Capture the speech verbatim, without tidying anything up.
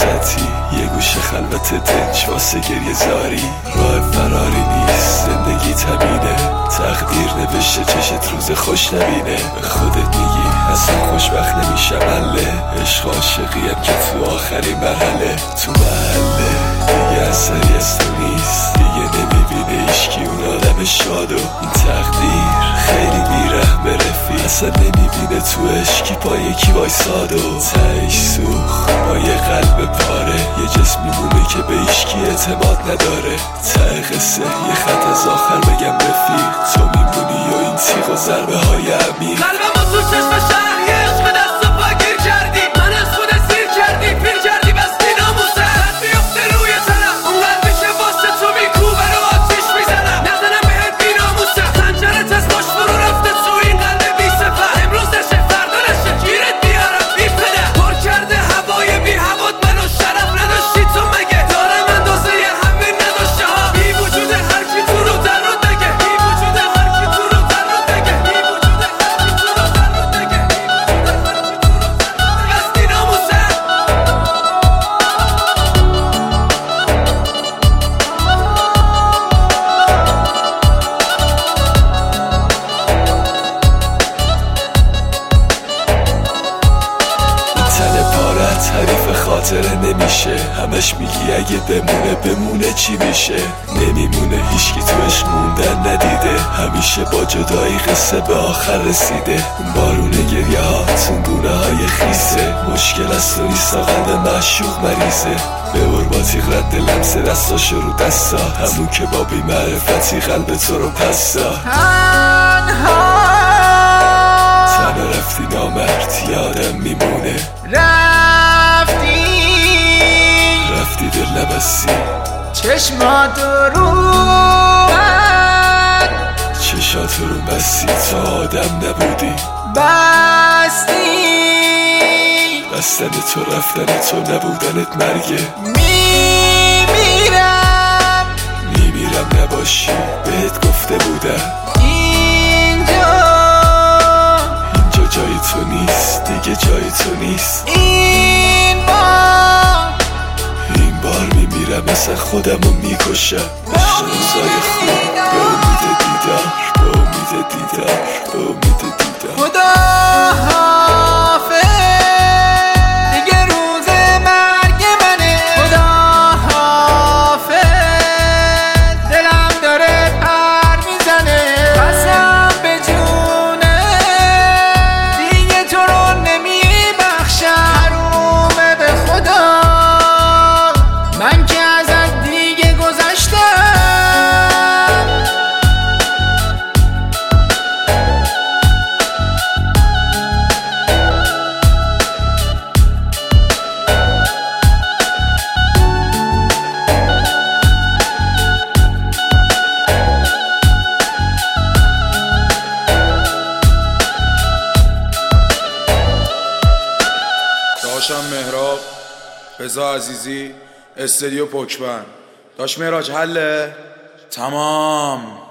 وسطی یه گوشه خلوت دنج واسه گریه زاری. راه فراری نیست زندگی تمینه، تقدیر نوشته چشت روز خوش نبینه. به خودت میگی اصلا خوشبخت نمیشم اله، عشق عاشقیم که تو آخرین مرحله. تو محله دیگه اثری از تو نیست، دیگه نمیبینه ایشکی اون آدم شادو. این تقدیر خیلی بیرحمه رفیق، اصلا نمیبینه تو عشقی با یکی وایسادو. تهش سوخت با یه قلب پاره، یه جسم میمونه که به ایشکی اعتماد نداره. ته قصه یه خط از آخر بگم رفیق، تو میمونی و این تیغ و ضربه های عمیق. قلبمو تو چشم شهر یه عشق دست و پا گیر کردی، من از خود سیر کردی پیر کردی بستی ناموسه. خط بیفته روی تنم اون قلبی که واسه تو میکوبه رو آتیش میزنم، نزنم بهت بی ناموسه. خنجرت از باش فرو رفته تو این قلب بی سپر، امروز نشه فردا نشه گیرت بیارم بی پدر. پر کرده هوای بی هوات منو شرف نداشتی تو مگه، دارم اندازه همین نداشته ها. بی وجود هر کی تو رو در رو دگه، بی وجود هر کی تو رو در رو دگه، بی وجود هر کی تو رو در رو دگه، بی وجود هر کی تو رو بستی ناموسه. تن پارت حریف خاطره نمیشه، همش میگی اگه بمونه بمونه چی میشه. نمیمونه هیچکی تو عشق موندن ندیده، همیشه با جدایی قصه به آخر رسیده. اون بارون گریه ها تون گونه های خیسه، مشکل از تو نیست قلب معشوق مریضه. به با تیغ رد لمس دستاشو رو دستا، همون که با بی معرفتی قلب تو رو پستا. تنها رفتی نامرد یادم میمونه، رفتی رفتی دل نبستی چشمات رو من، چشات رو بستی تا آدم نبودی. بستی بستن تو رفتن تو نبودنت مرگه. میمیرم میمیرم نباشی بهت گفته بودم، اینجا اینجا جای تو نیست دیگه جای تو نیست. این بار این بار میمیرم مثل خودمو میکشم. عشق روزای خوب به امید دیدار، به امید دیدار، به امید دیدار. خدا حافظ دیگه روز مرگ منه، خدا حافظ دلم داره پر میزنه. قسم به جونه دیگه تو رو نمیبخشم، حرومه به خدا من که ازت دیگه گذشتم. داشتم مهراب، رضا عزیزی، استدیو پوکبند. داش مهراج حله؟ تمام.